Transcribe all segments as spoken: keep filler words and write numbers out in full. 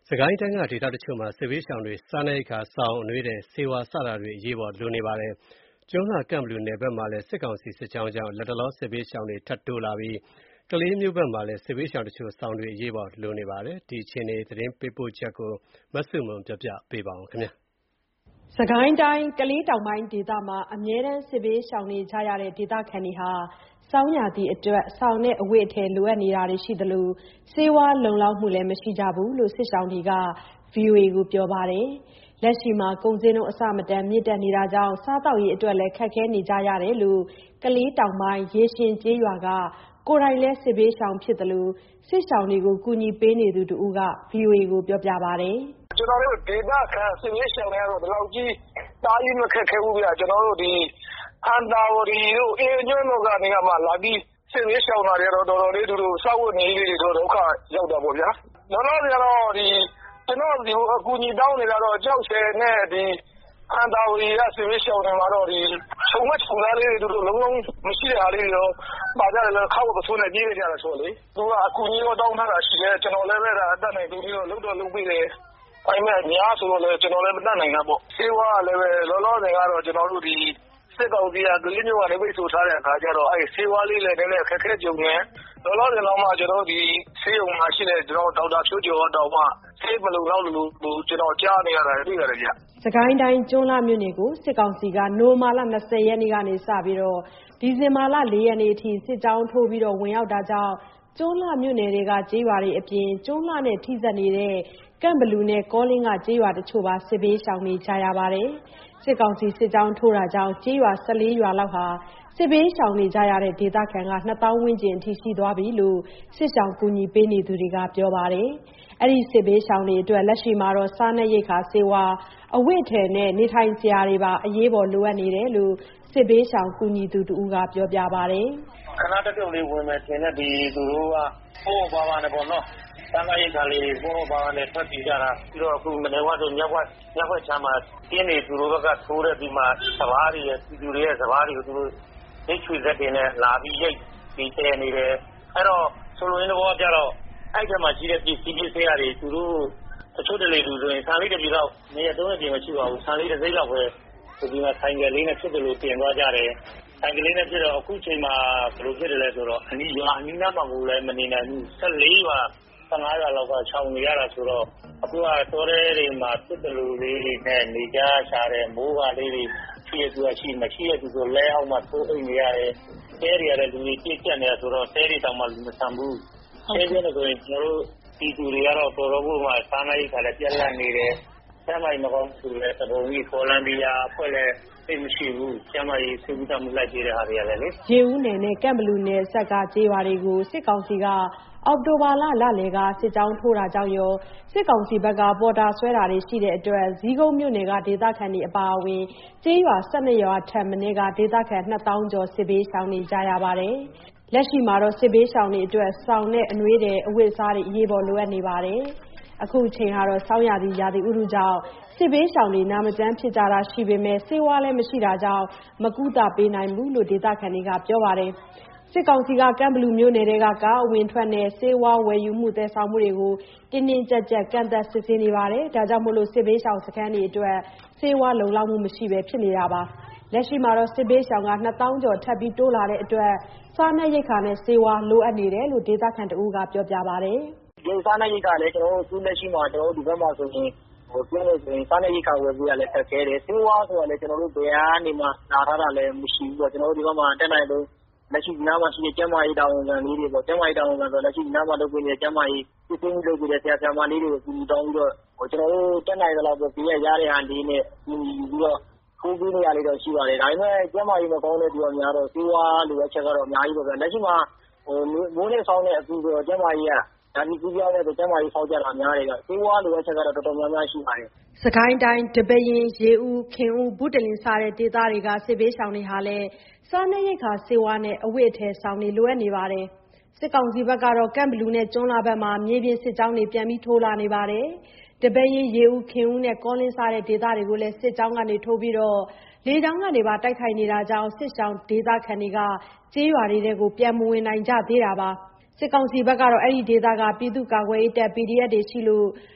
စကိုင်းတိုင်းကဒေသတချို့မှာစစ်ဘေးရှောင်တွေစားနပ်ရိက္ခာ၊စောင်၊အနွေးထည်၊ဆေးဝါးစတာတွေအရေးပေါ်လိုနေပါတယ်။ကျွန်းလှ၊ကန့်ဘလူနယ်ဘက်မှာလည်းစစ်ကောင်စီစစ်ကြောင်းကြောင့်လတ်တလောစစ်ဘေးရှောင်တွေထပ်တိုးလာပြီးကလေးမြို့ဘက်မှာလည်းစစ်ဘေးရှောင်တချို့စောင်တွေအရေးပေါ်လိုနေပါတယ်။ဒီအခြေအနေသတင်းပေးပို့ချက်ကိုမဆုမွန်ကပြောပြပါမယ်။စစ်ကိုင်းတိုင်းကလေးတောင်ပိုင်းဒေသမှာအမြဲတမ်းစစ်ဘေးရှောင်နေကြရတဲ့ဒေသခံတွေဟာဆောင်းရာသီအတွက်စောင်နဲ့အဝတ်အထည်လိုအပ်နေတာတွေရှိသလိုဆေးဝါးလုံလောက်မှုလည်းမရှိကြဘူးလို့စစ်ရှောင်တွေက ဗွီအိုအေ ကိုပြောပါတယ်။လက်ရှိမှာကုန်ဈေးနှုန်းအဆမတန်မြင့်တက်နေတာကြောင့်စားသောက်ရေးအတွက်လည်းခက်ခဲနေကြရတယ်လို့ကလေးတောင်ပိုင်းရေရှင်ကျေးရွာကကိုယ်တိုင်လည်းစစ်ဘေးရှောင်ဖြစ်သလိုစစ်ရှောင်တွေကိုကူညီပေးနေသူတဦးက ဗွီအိုအေ ကိုပြောပြပါတယ်။ကျွန်တော်တို့ဒေသခံစစ်ဘေးရှောင်တွေကတော့ဒီလောက်ကြီးတားကြီးမခက်ခဲဘူးဗျာကျွန်တော်တို့ဒီအန်တာဝရီတို့အင်းကျွန်းတို့ကနေမှလာပြီးစစ်ဘေးရှောင်တာတွေတော့တော်တော်လေးသူတို့စောက်ဝတ်နေလေးတွေတော့ဒုက္ခရောက်တာပေါ့ဗျာ။နောက်တော့ကျတော့ဒီကျွန်တော်ဒီအကူညီတောင်းနေတာတော့ကြောက်ဆယ်နဲ့ဒီအန်တာဝရီကစစ်ဘေးရှောင်တွေမှာတော့ဒီချုံမချုံသားလေးတွေသူတို့လုံးလုံးမရှိတဲ့အားလေးတွေတော့ပါကြတယ်လို့ခောက်ပစိုးနဲ့ပြေးနေကြတယ်ဆိုလေသူကအကူညီတော့တောင်းထားတာရှိတယ်ကျွန်တော်လည်းပဲဒါအတက်နိုင်သူပြီးတော့လုံးတော့လုံးပေးတယ်။အဲ့မဲ့ညာဆိုတော့လည်းကျွန်တော်လည်းမတတ်နိုင်တာပေါ့။ဆေးဝါးလည်းပဲလောလောဆယ်ကတော့ကျွန်တော်တို့ဒီစစ်ကောင်စီကကလေးမျိုးကနေပိတ်ဆို့ထားတဲ့အခါကျတော့အဲ့ဆေးဝါးလေးလည်းနည်းနည်းအခက်အခဲကြုံနေ။လောလောဆယ်တော့မှကျွန်တော်တို့ဒီဆေးရုံမှာရှိတဲ့ကျွန်တော်ဒေါက်တာဖြိုးကျော်တော်မှဆေးမလုံလောက်လို့ကျွန်တော်ကြားနေရတာတွေ့ရတယ်ဗျ။စကိုင်းတိုင်းကျွန်းလှမြို့နယ်ကိုစစ်ကောင်စီကနိုဝင်ဘာလ၂၀ရက်နေ့ကနေစပြီးတော့ဒီဇင်ဘာလ၄ရက်နေ့အထိစစ်ကြောင်းထိုးပြီးတော့ဝင်ရောက်တာကြောင့်ကျွန်းလှမြို့နယ်တွေကကျေးရွာတွေအပြင်ကျွန်းလှနဲ့ထိစပ်နေတဲ့ကန့်ဘလူနဲ့ကောလင်းကကျေးရွာတချို့ပါစစ်ဘေးရှောင်နေကြရပါတယ်။စစ်ကောင်စီစစ်ကြောင်းထိုးတာကြောင့်ကျေးရွာ၁၄ရွာလောက်ဟာစစ်ဘေးရှောင်နေကြရတဲ့ဒေသခံကနှစ်သောင်းဝန်းကျင်အထိရှိသွားပြီလို့စစ်ရှောင်ကူညီပေးနေသူတွေကပြောပါတယ်။အဲ့ဒီစစ်ဘေးရှောင်တွေအတွက်လက်ရှိမှာတော့စားနပ်ရိက္ခာဆေးဝါးအဝတ်အထည်နဲ့နေထိုင်စရာတွေပါအရေးပေါ်လိုအပ်နေတယ်လို့စစ်ဘေးရှောင်ကူညီသူတူကပြောပြပါတယ်။ခဏတပြုတ်လေးဝင်မယ်ထင်တဲ့ဒီသူတို့ကဟိုဘာဘာနဲ့ပေါ့နော်။စားနပ်ရိက္ခာလေးကိုဘာဘာနဲ့ထွက်ပြီးကြတာပြီးတော့အခုမနေဝတ်တို့ညက်ဝက်ညက်ဝက်ချမ်းမှာတင်းနေသူတို့ကထိုးတဲ့ဒီမှာစဘာတွေရဲ့သူတို့ရဲ့စဘာတွေကိုသူတို့ရိတ်ချွေသက်တင်နဲ့လာပြီးရိတ်ပြီးတဲနေတယ်အဲ့တော့ဆိုလိုရင်းတော့ကြတော့အဲ့ထက်မှရှိတဲ့ပြည်စည်းပစ္စည်းတွေသူတို့တချို့တလေလူဆိုရင်ဆန်လေးတစ်ပြည်တော့နေရသုံးရပြင်မရှိပါဘူးဆန်လေးတစ်စိမ့်လောက်ပဲဒီမှာဆိုင်ကလေးနဲ့ဖြစ်တယ်လို့ပြင်သွားကြတယ်ဆိုင်ကလေးနဲ့ဖြစ်တော့အခုချိန်မှာဘယ်လိုဖြစ်တယ်လဲဆိုတော့အနီးရွာအနီးနားမှာကိုလည်းမနေနိုင်ဘူး၁၄ရွာ၁၅ရွာလောက်ကခြောင်နေရတာဆိုတော့အခုကတောထဲတွေမှာဖြစ်တယ်လို့လေးတွေနဲ့နေကြရှာတယ်မိုးကလေးတွေရှိရသူရှိမရှိရသူဆိုလဲအောင်မှသိုးအိမ်နေရတယ်တဲတွေရတယ်လူတွေပြည့်ကျက်နေရဆိုတော့တဲတွေတောင်မှလူမဆန်ဘူးတဲတွေနဲ့ဆိုရင်ကျွန်တော်တို့ဒီသူတွေကတော့တော်တော်ကိုမှစားနပ်ရိက္ခာလည်းပြက်လက်နေတယ်ဆမ်းမိုင်မကောင်းသူလည်းသဘုံကြီးကိုလံဘီယာအဖွဲ့လည်းသိမရှိဘူးဆမ်းမိုင်ဆေးဥတမှုလိုက်ကြတဲ့ဟာတွေရတယ်လေရေဦးနယ်နဲ့ကန့်ဘလူနယ်ဆက်ကကျေးရွာတွေကိုစစ်ကောင်စီကအောက်တိုဘာလလလယ်ကစစ်ကြောင်းထိုးတာကြောင့်ရောစစ်ကောင်စီဘက်ကပေါ်တာဆွဲတာတွေရှိတဲ့အတွက်ဇီးကုန်းမြို့နယ်ကဒေသခံတွေအပါအဝင်ကျေးရွာ၁၂ရွာထက်မနည်းကဒေသခံနှစ်သောင်းကျော်စစ်ဘေးရှောင်နေကြရပါတယ်။လက်ရှိမှာတော့စစ်ဘေးရှောင်တွေအတွက်စောင်နဲ့အနွေးထည်အဝတ်အစားတွေအရေးပေါ်လိုအပ်နေပါတယ်။အခုချိန်ကတော့ဆောင်းရာသီရာသီဥတုကြောင့်စစ်ဘေးရှောင်တွေနာမကျန်းဖြစ်ကြတာရှိပေမဲ့ဆေးဝါးလည်းမရှိတာကြောင့်မကူတာပေးနိုင်ဘူးလို့ဒေသခံတွေကပြောပါတယ်။စစ်ကောင်စီကကန့်ဘလူမြို့နယ်တွေကကားအဝင်ထွက်နဲ့ဆေးဝါးဝယ်ယူမှုတည်ဆောင်မှုတွေကိုတင်းတင်းကြပ်ကြပ်ကန့်သက်စစ်ဆေးနေပါတယ်။ဒါကြောင့်မို့လို့စစ်ဘေးရှောင်စခန်းတွေအတွက်ဆေးဝါးလုံလောက်မှုမရှိပဲဖြစ်နေတာပါ။လက်ရှိမှာတော့စစ်ဘေးရှောင်ကနှစ်သောင်းကျော်ထပ်ပြီးတိုးလာတဲ့အတွက်စားနပ်ရိက္ခာနဲ့ဆေးဝါးလိုအပ်နေတယ်လို့ဒေသခံတဦးကပြောပြပါတယ်။ဒီစားနပ်ရိက္ခာလည်းကျွန်တော်တို့သူလက်ရှိမှာကျွန်တော်တို့ဒီဘက်မှာဆိုရင်ဟိုပြောလို့ဆိုရင်စားနပ်ရိက္ခာဝယ်ပြီးရလဲဆက်ခဲတယ်ဆေးဝါးဆိုတာလည်းကျွန်တော်တို့ဘယ်ကနေမှနာထားတာလည်းမရှိဘူးပေါ့ကျွန်တော်တို့ဒီဘက်မှာတက်နိုင်လို့လက်ရှိနားမှာရှိတဲ့ကျန်းမာရေးတာဝန်ခံလေးတွေပေါ့ကျန်းမာရေးတာဝန်ခံဆိုလက်ရှိနားမှာလုပ်နေတဲ့ကျန်းမာရေးစစ်ဆေးမှုလုပ်နေတဲ့ဆရာဆရာမလေးတွေကိုကူညီတောင်းပြီးတော့ဟိုကျွန်တော်တို့တက်နိုင်သလောက်ပဲပြရရတဲ့ဟာလေးနဲ့ကူညီပြီးတော့ကိုယ်ကြီးနေရာလေးတော့ရှိပါတယ်ဒါပေမဲ့ကျန်းမာရေးမကောင်းတဲ့သူကများတော့ဆေးဝါးလိုအပ်ချက်ကတော့အများကြီးပဲလက်ရှိမှာဟိုမိုးနဲ့ဆောင်းတဲ့အကူဆိုကျန်းမာရေးကဒါဒီကူပြောင်းတဲ့ကျန်းမာရေးဖောက်ကြတာများတယ်ကဆေးဝါးလိုအပ်ချက်ကတော့တော်တော်များများရှိပါတယ်စကိုင်းတိုင်းတပရင်ရေဦးခင်ဦးဘုတလင်စားတဲ့ဒေသတွေကစစ်ဘေးရှောင်တွေဟာလည်းစားနပ်ရိက္ခာဆေးဝါးနဲ့အဝတ်အထည်ဆောင်တွေလိုအပ်နေပါတယ်။စစ်ကောင်စီဘက်ကတော့ကန့်ဘလူနဲ့ကျွန်းလာဘက်မှာမြေပြင်စစ်ကြောင်းတွေပြန်ပြီးထိုးလာနေပါတယ်။တပရင်ရေဦးခင်ဦးနဲ့ကောလင်းစားတဲ့ဒေသတွေကိုလည်းစစ်ကြောင်းကနေထိုးပြီးတော့လေကြောင်းကနေပါတိုက်ခိုက်နေတာကြောင့်စစ်ရှောင်ဒေသခံတွေကကျေးရွာတွေကိုပြန်မဝင်နိုင်ကြသေးတာပါ။စစ်ကောင်စီဘက်ကတော့အဲ့ဒီဒေသကပြည်သူ့ကာကွယ်ရေးတပ် P D F တွေရှိလို့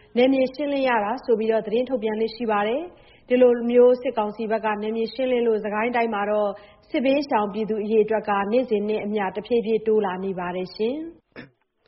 နယ်မြေရှင်းလင်းရတာဆိုပြီးသတင်းထုတ်ပြန်လေ့ရှိပါတယ်။ ဒီလိုမျိုးစစ်ကောင်စီဘက်ကနယ်မြေရှင်းလင်းလို့ စစ်ကိုင်းတိုင်းမှာစစ်ဘေးရှောင်ပြည်သူအရေအတွက်ကနေ့စဉ်နဲ့အမျှတဖြည်းဖြည်းတိုးလာနေပါတယ်ရှင်။